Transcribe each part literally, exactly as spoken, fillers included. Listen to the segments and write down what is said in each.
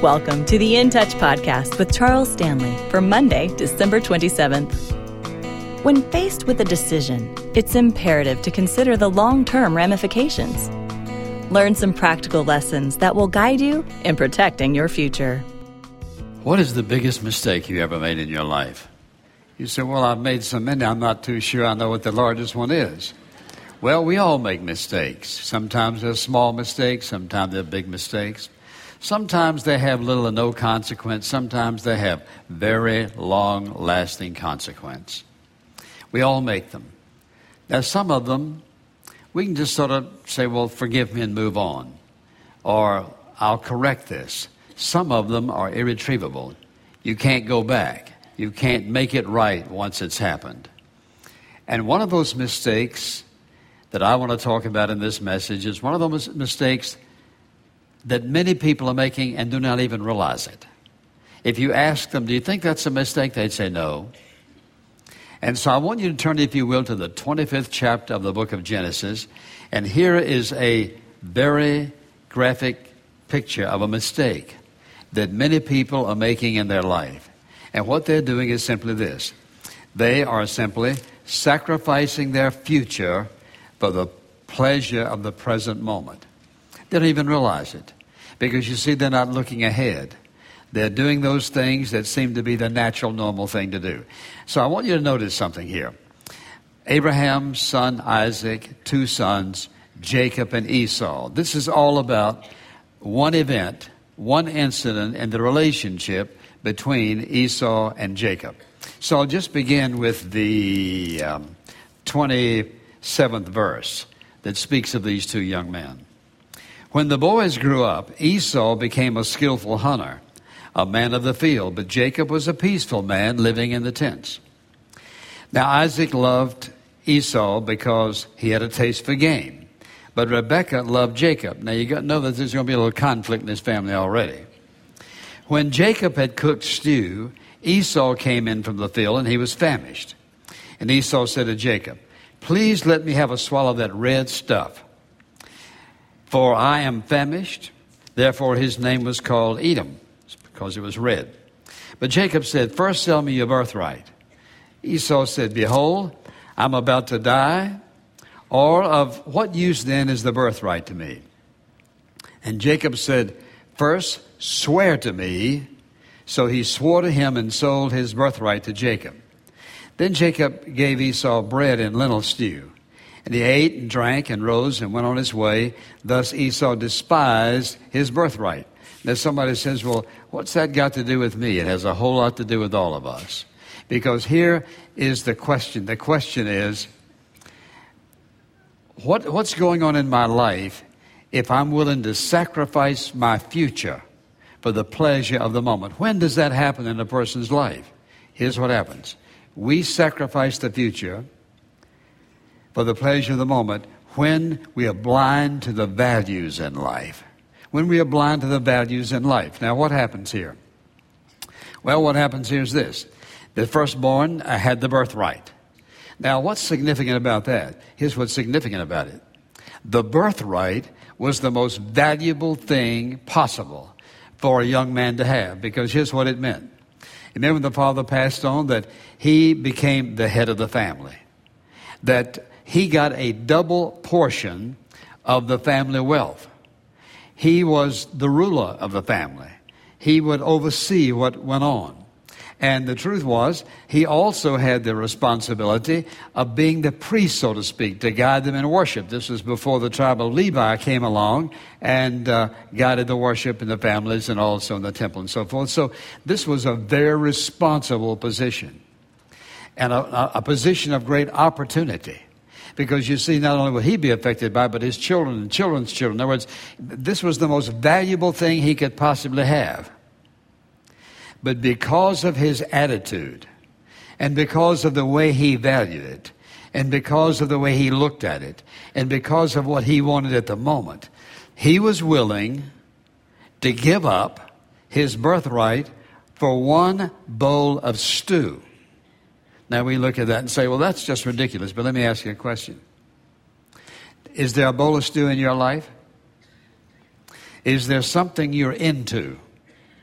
Welcome to the In Touch podcast with Charles Stanley for Monday, December twenty-seventh. When faced with a decision, it's imperative to consider the long-term ramifications. Learn some practical lessons that will guide you in protecting your future. What is the biggest mistake you ever made in your life? You say, well, I've made so many, I'm not too sure I know what the largest one is. Well, we all make mistakes. Sometimes they're small mistakes, sometimes they're big mistakes. Sometimes they have little or no consequence. Sometimes they have very long-lasting consequence. We all make them. Now, some of them, we can just sort of say, well, forgive me and move on. Or, I'll correct this. Some of them are irretrievable. You can't go back. You can't make it right once it's happened. And one of those mistakes that I want to talk about in this message is one of those mistakes that many people are making and do not even realize it. If you ask them, do you think that's a mistake? They'd say no. And so I want you to turn, if you will, to the twenty-fifth chapter of the book of Genesis. And here is a very graphic picture of a mistake that many people are making in their life. And what they're doing is simply this. They are simply sacrificing their future for the pleasure of the present moment. They don't even realize it. Because you see, they're not looking ahead. They're doing those things that seem to be the natural, normal thing to do. So I want you to notice something here. Abraham's son Isaac, two sons, Jacob and Esau. This is all about one event, one incident in the relationship between Esau and Jacob. So I'll just begin with the um, twenty-seventh verse that speaks of these two young men. When the boys grew up, Esau became a skillful hunter, a man of the field, but Jacob was a peaceful man living in the tents. Now Isaac loved Esau because he had a taste for game, but Rebekah loved Jacob. Now you got to know that there's going to be a little conflict in his family already. When Jacob had cooked stew, Esau came in from the field and he was famished. And Esau said to Jacob, "Please let me have a swallow of that red stuff. For I am famished." Therefore his name was called Edom, because it was red. But Jacob said, "First sell me your birthright." Esau said, "Behold, I'm about to die. Or of what use then is the birthright to me?" And Jacob said, "First swear to me." So he swore to him and sold his birthright to Jacob. Then Jacob gave Esau bread and lentil stew. And he ate and drank and rose and went on his way. Thus Esau despised his birthright. Now somebody says, well, what's that got to do with me? It has a whole lot to do with all of us. Because here is the question. The question is, what, what's going on in my life if I'm willing to sacrifice my future for the pleasure of the moment? When does that happen in a person's life? Here's what happens. We sacrifice the future for the pleasure of the moment when we are blind to the values in life. When we are blind to the values in life. Now, what happens here? Well, what happens here is this. The firstborn had the birthright. Now, what's significant about that? Here's what's significant about it. The birthright was the most valuable thing possible for a young man to have, because here's what it meant. Remember when the father passed on, that he became the head of the family. That he got a double portion of the family wealth. He was the ruler of the family. He would oversee what went on. And the truth was, he also had the responsibility of being the priest, so to speak, to guide them in worship. This was before the tribe of Levi came along and uh, guided the worship in the families and also in the temple and so forth. So this was a very responsible position, and a, a position of great opportunity. Because you see, not only will he be affected by it, but his children and children's children. In other words, this was the most valuable thing he could possibly have. But because of his attitude, and because of the way he valued it, and because of the way he looked at it, and because of what he wanted at the moment, he was willing to give up his birthright for one bowl of stew. Now we look at that and say, well, that's just ridiculous. But let me ask you a question. Is there a bowl of stew in your life? Is there something you're into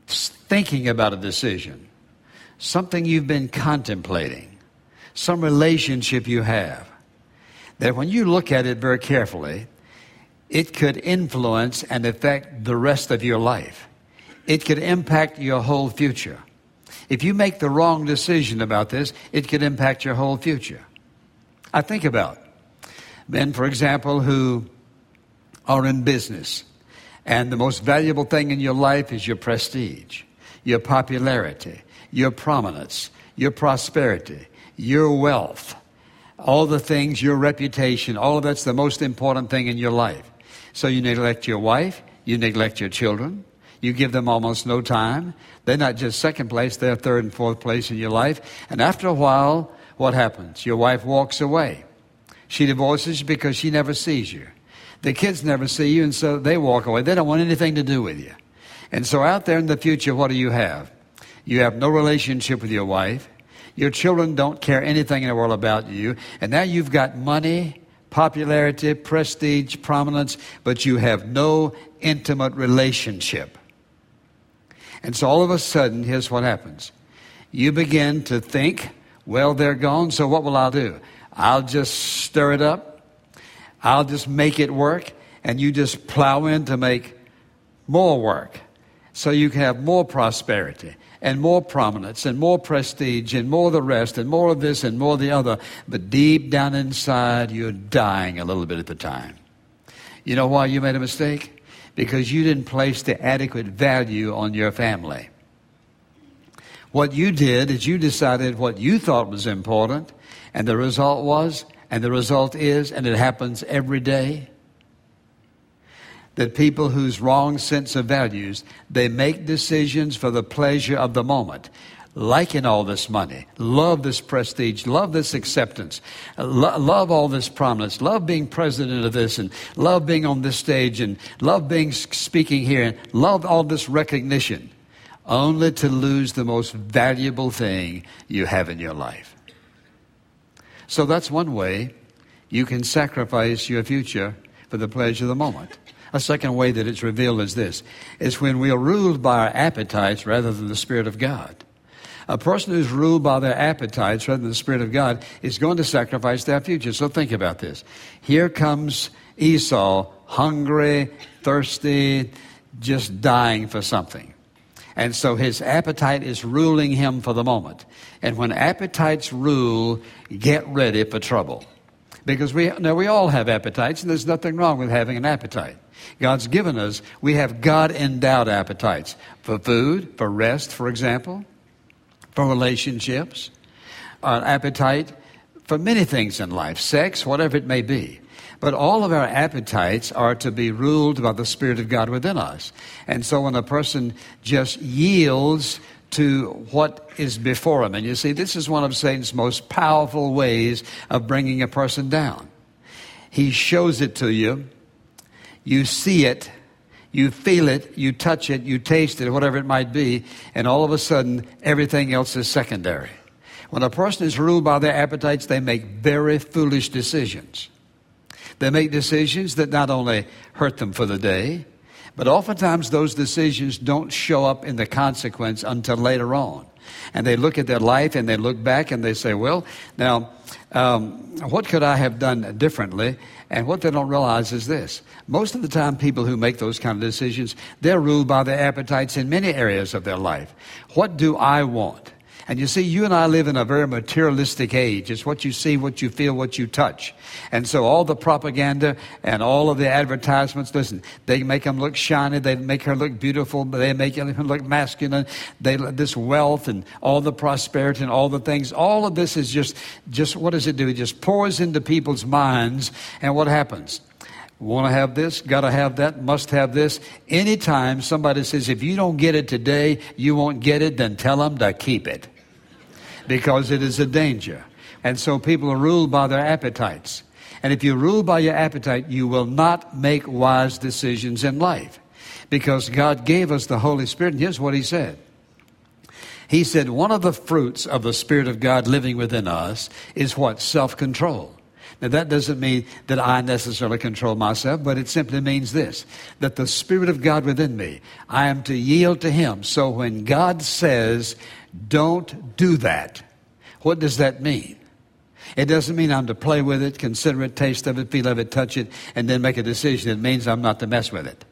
thinking about a decision, something you've been contemplating, some relationship you have, that when you look at it very carefully, it could influence and affect the rest of your life. It could impact your whole future. If you make the wrong decision about this, it could impact your whole future. I think about men, for example, who are in business, and the most valuable thing in your life is your prestige, your popularity, your prominence, your prosperity, your wealth, all the things, your reputation, all of that's the most important thing in your life. So you neglect your wife, you neglect your children, you give them almost no time. They're not just second place, they're third and fourth place in your life. And after a while, what happens? Your wife walks away. She divorces you because she never sees you. The kids never see you, and so they walk away. They don't want anything to do with you. And so out there in the future, what do you have? You have no relationship with your wife. Your children don't care anything in the world about you. And now you've got money, popularity, prestige, prominence, but you have no intimate relationship. And so all of a sudden, here's what happens. You begin to think, well, they're gone, so what will I do? I'll just stir it up. I'll just make it work. And you just plow in to make more work. So you can have more prosperity and more prominence and more prestige and more of the rest and more of this and more of the other. But deep down inside, you're dying a little bit at the time. You know why you made a mistake? Because you didn't place the adequate value on your family. What you did is you decided what you thought was important, and the result was, and the result is, and it happens every day, that people whose wrong sense of values, they make decisions for the pleasure of the moment. Liking all this money, love this prestige, love this acceptance, lo- love all this prominence, love being president of this, and love being on this stage, and love being speaking here, and love all this recognition, only to lose the most valuable thing you have in your life. So that's one way you can sacrifice your future for the pleasure of the moment. A second way that it's revealed is this, is when we are ruled by our appetites rather than the Spirit of God. A person who's ruled by their appetites rather than the Spirit of God is going to sacrifice their future. So think about this. Here comes Esau, hungry, thirsty, just dying for something. And so his appetite is ruling him for the moment. And when appetites rule, get ready for trouble. Because we now we all have appetites, and there's nothing wrong with having an appetite. God's given us, we have God-endowed appetites for food, for rest, for example, for relationships, an appetite for many things in life, sex, whatever it may be. But all of our appetites are to be ruled by the Spirit of God within us. And so when a person just yields to what is before him, and you see, this is one of Satan's most powerful ways of bringing a person down. He shows it to you. You see it, you feel it, you touch it, you taste it, whatever it might be, and all of a sudden, everything else is secondary. When a person is ruled by their appetites, they make very foolish decisions. They make decisions that not only hurt them for the day, but oftentimes those decisions don't show up in the consequence until later on. And they look at their life and they look back and they say, well, now, um, what could I have done differently? And what they don't realize is this. Most of the time, people who make those kind of decisions, they're ruled by their appetites in many areas of their life. What do I want? And you see, you and I live in a very materialistic age. It's what you see, what you feel, what you touch. And so all the propaganda and all of the advertisements, listen, they make them look shiny. They make her look beautiful. They make them look masculine. They, this wealth and all the prosperity and all the things, all of this is just, just what does it do? It just pours into people's minds. And what happens? Want to have this, got to have that, must have this. Anytime somebody says, if you don't get it today, you won't get it, then tell them to keep it. Because it is a danger. And so people are ruled by their appetites. And if you rule by your appetite, you will not make wise decisions in life. Because God gave us the Holy Spirit. And here's what He said. He said one of the fruits of the Spirit of God living within us is what? Self-control. Now, that doesn't mean that I necessarily control myself, but it simply means this, that the Spirit of God within me, I am to yield to Him. So when God says, don't do that, what does that mean? It doesn't mean I'm to play with it, consider it, taste of it, feel of it, touch it, and then make a decision. It means I'm not to mess with it.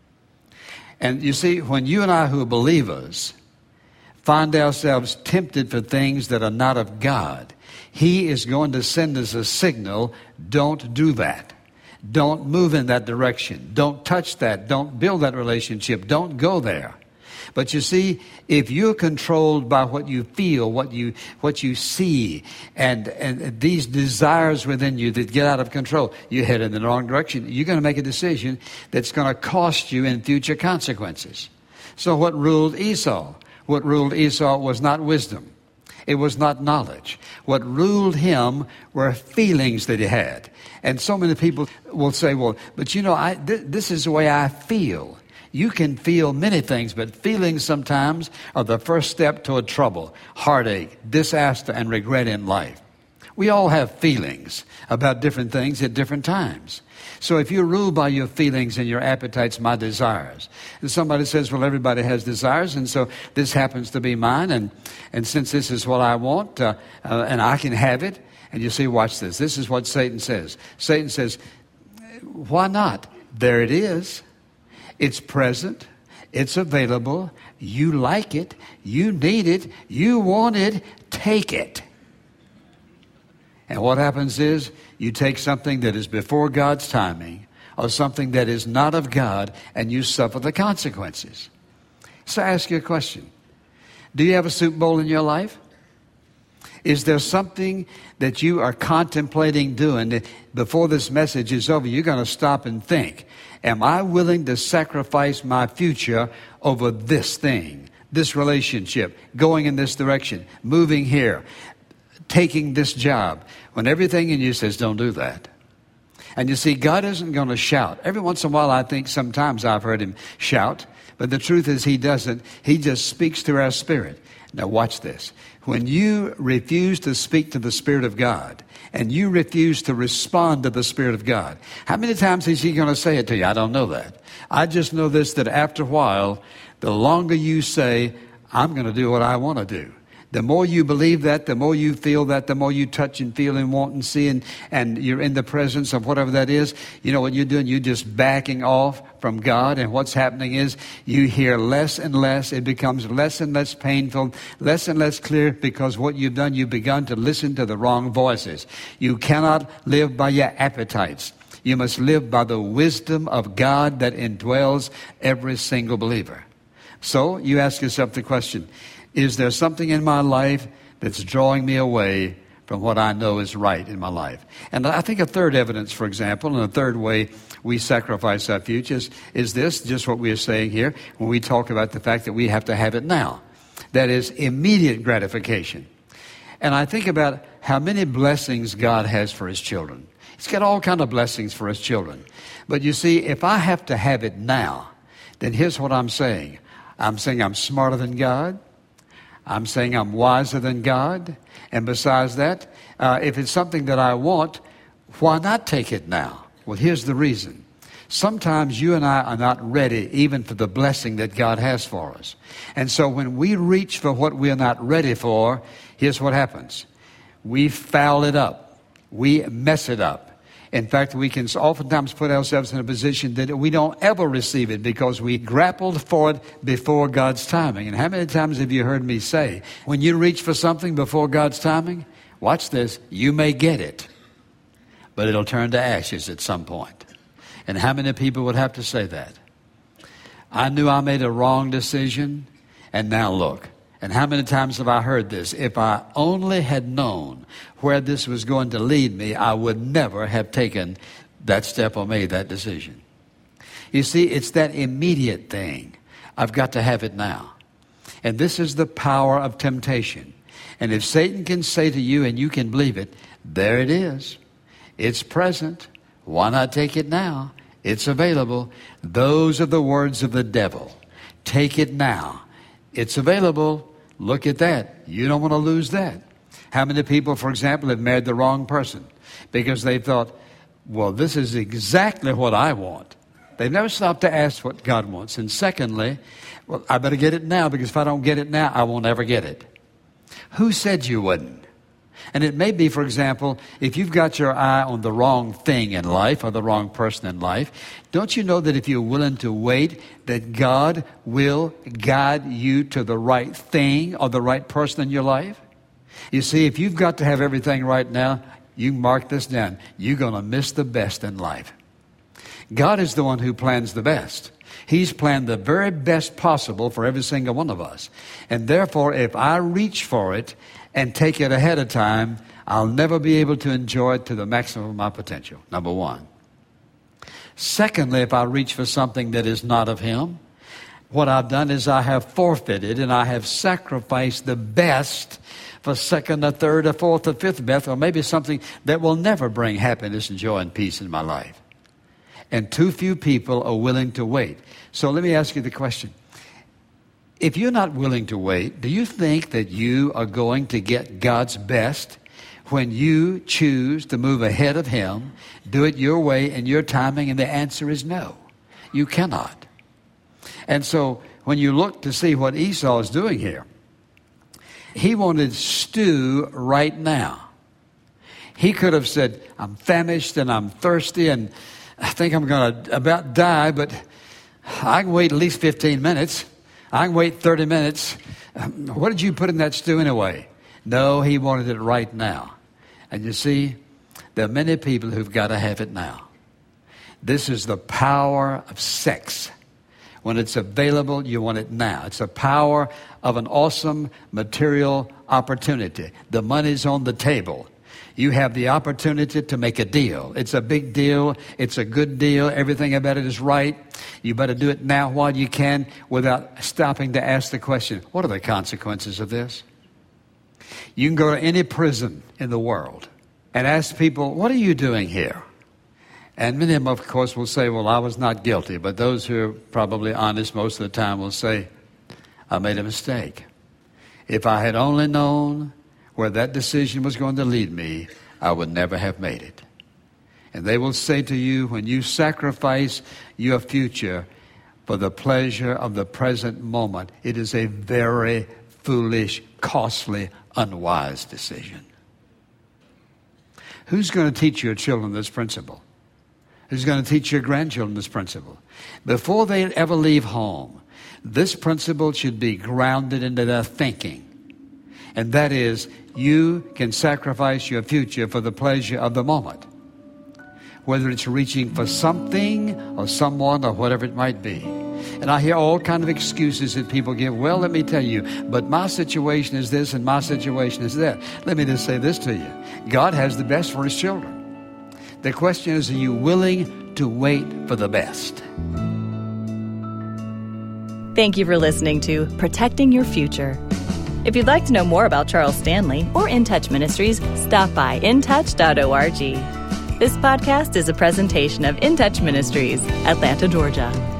And you see, when you and I who are believers find ourselves tempted for things that are not of God, He is going to send us a signal, don't do that. Don't move in that direction. Don't touch that. Don't build that relationship. Don't go there. But you see, if you're controlled by what you feel, what you what you see, and, and these desires within you that get out of control, you head in the wrong direction. You're going to make a decision that's going to cost you in future consequences. So what ruled Esau? What ruled Esau was not wisdom. It was not knowledge. What ruled him were feelings that he had. And so many people will say, well, but you know, I, th- this is the way I feel. You can feel many things, but feelings sometimes are the first step toward trouble, heartache, disaster, and regret in life. We all have feelings about different things at different times. So if you're ruled by your feelings and your appetites, my desires, and somebody says, well, everybody has desires, and so this happens to be mine, and, and since this is what I want, uh, uh, and I can have it, and you see, watch this. This is what Satan says. Satan says, why not? There it is. It's present. It's available. You like it. You need it. You want it. Take it. And what happens is you take something that is before God's timing or something that is not of God and you suffer the consequences. So I ask you a question. Do you have a soup bowl in your life? Is there something that you are contemplating doing that before this message is over, you're going to stop and think, am I willing to sacrifice my future over this thing, this relationship, going in this direction, moving here, taking this job, when everything in you says, don't do that? And you see, God isn't going to shout. Every once in a while, I think sometimes I've heard Him shout, but the truth is He doesn't. He just speaks through our spirit. Now watch this. When you refuse to speak to the Spirit of God and you refuse to respond to the Spirit of God, how many times is He going to say it to you? I don't know that. I just know this, that after a while, the longer you say, I'm going to do what I want to do, the more you believe that, the more you feel that, the more you touch and feel and want and see, and, and you're in the presence of whatever that is, you know what you're doing? You're just backing off from God, and what's happening is you hear less and less. It becomes less and less painful, less and less clear, because what you've done, you've begun to listen to the wrong voices. You cannot live by your appetites. You must live by the wisdom of God that indwells every single believer. So you ask yourself the question, is there something in my life that's drawing me away from what I know is right in my life? And I think a third evidence, for example, and a third way we sacrifice our futures is this, just what we are saying here, when we talk about the fact that we have to have it now. That is immediate gratification. And I think about how many blessings God has for His children. He's got all kinds of blessings for His children. But you see, if I have to have it now, then here's what I'm saying. I'm saying I'm smarter than God. I'm saying I'm wiser than God. And besides that, uh, if it's something that I want, why not take it now? Well, here's the reason. Sometimes you and I are not ready even for the blessing that God has for us. And so when we reach for what we're not ready for, here's what happens. We foul it up. We mess it up. In fact, we can oftentimes put ourselves in a position that we don't ever receive it because we grappled for it before God's timing. And how many times have you heard me say, when you reach for something before God's timing, watch this, you may get it, but it'll turn to ashes at some point. And how many people would have to say that? I knew I made a wrong decision, and now look. And how many times have I heard this? If I only had known where this was going to lead me, I would never have taken that step or made that decision. You see, it's that immediate thing. I've got to have it now. And this is the power of temptation. And if Satan can say to you, and you can believe it, there it is. It's present. Why not take it now? It's available. Those are the words of the devil. Take it now. It's available. Look at that. You don't want to lose that. How many people, for example, have married the wrong person? because they thought, well, this is exactly what I want. They've never stopped to ask what God wants. And secondly, well, I better get it now, because if I don't get it now, I won't ever get it. Who said you wouldn't? And it may be, for example, if you've got your eye on the wrong thing in life or the wrong person in life, don't you know that if you're willing to wait, that God will guide you to the right thing or the right person in your life? You see, if you've got to have everything right now, you mark this down. You're going to miss the best in life. God is the one who plans the best. He's planned the very best possible for every single one of us. And therefore, if I reach for it and take it ahead of time, I'll never be able to enjoy it to the maximum of my potential, number one. Secondly, if I reach for something that is not of Him, what I've done is I have forfeited and I have sacrificed the best for second or third or fourth or fifth best, or maybe something that will never bring happiness and joy and peace in my life. And too few people are willing to wait. So let me ask you the question. If you're not willing to wait, do you think that you are going to get God's best when you choose to move ahead of Him, do it your way and your timing? And the answer is no. You cannot. And so when you look to see what Esau is doing here, he wanted stew right now. He could have said, I'm famished and I'm thirsty and I think I'm going to about die, but I can wait at least fifteen minutes. I can wait thirty minutes. Um, what did you put in that stew anyway? No, he wanted it right now. And you see, there are many people who've got to have it now. This is the power of sex. When it's available, you want it now. It's the power of an awesome material opportunity. The money's on the table. You have the opportunity to make a deal. It's a big deal. It's a good deal. Everything about it is right. You better do it now while you can without stopping to ask the question, what are the consequences of this? You can go to any prison in the world and ask people, what are you doing here? And many of them, of course, will say, well, I was not guilty. But those who are probably honest most of the time will say, I made a mistake. If I had only known where that decision was going to lead me, I would never have made it. And they will say to you, when you sacrifice your future for the pleasure of the present moment, it is a very foolish, costly, unwise decision. Who's going to teach your children this principle? Who's going to teach your grandchildren this principle? Before they ever leave home, this principle should be grounded into their thinking. And that is, you can sacrifice your future for the pleasure of the moment. Whether it's reaching for something or someone or whatever it might be. And I hear all kinds of excuses that people give. Well, let me tell you, but my situation is this and my situation is that. Let me just say this to you. God has the best for His children. The question is, are you willing to wait for the best? Thank you for listening to Protecting Your Future. If you'd like to know more about Charles Stanley or In Touch Ministries, stop by in touch dot org. This podcast is a presentation of In Touch Ministries, Atlanta, Georgia.